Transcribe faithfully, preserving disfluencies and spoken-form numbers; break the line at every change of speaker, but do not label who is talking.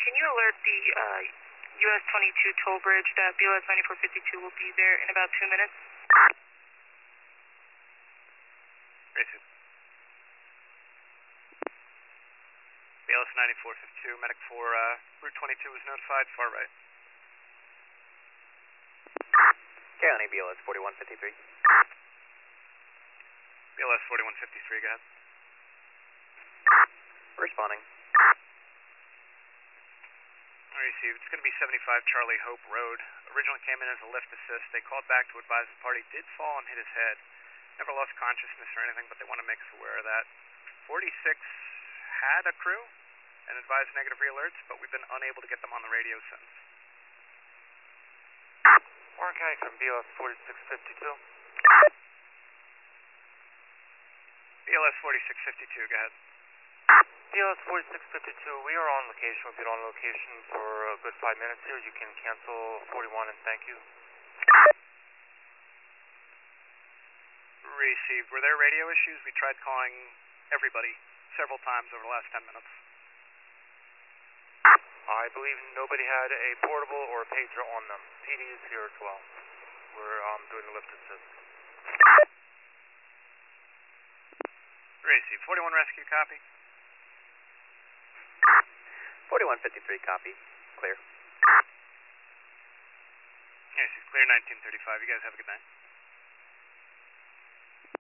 can you alert the uh, U S twenty-two toll bridge that B L S ninety-four fifty-two will be there in about two minutes?
Racing. B L S ninety-four fifty-two, medic for uh, Route twenty-two was notified, far right.
County B L S forty-one fifty-three.
B L S forty-one fifty-three, go ahead.
Responding.
I received. It's going to be seventy-five Charlie Hope Road. Originally came in as a lift assist. They called back to advise the party did fall and hit his head. Never lost consciousness or anything, but they want to make us aware of that. forty-six had a crew and advised negative re-alerts, but we've been unable to get them on the radio since.
Warren County from B L S forty-six fifty-two.
B L S forty-six fifty-two, go ahead.
B L S forty-six fifty-two, we are on location. We've been on location for a good five minutes here. You can cancel forty-one and thank you.
Received. Were there radio issues? We tried calling everybody several times over the last ten minutes.
I believe nobody had a portable or a pager on them. P D is here as well. We're um, doing the lift assist.
Received. forty-one rescue, copy.
forty-one fifty-three, copy. Clear.
Yes, it's clear nineteen thirty-five. You guys have a good night.